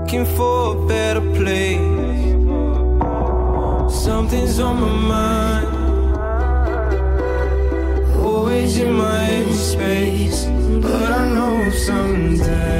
looking for a better place. Something's on my mind, always in my empty space. But I know someday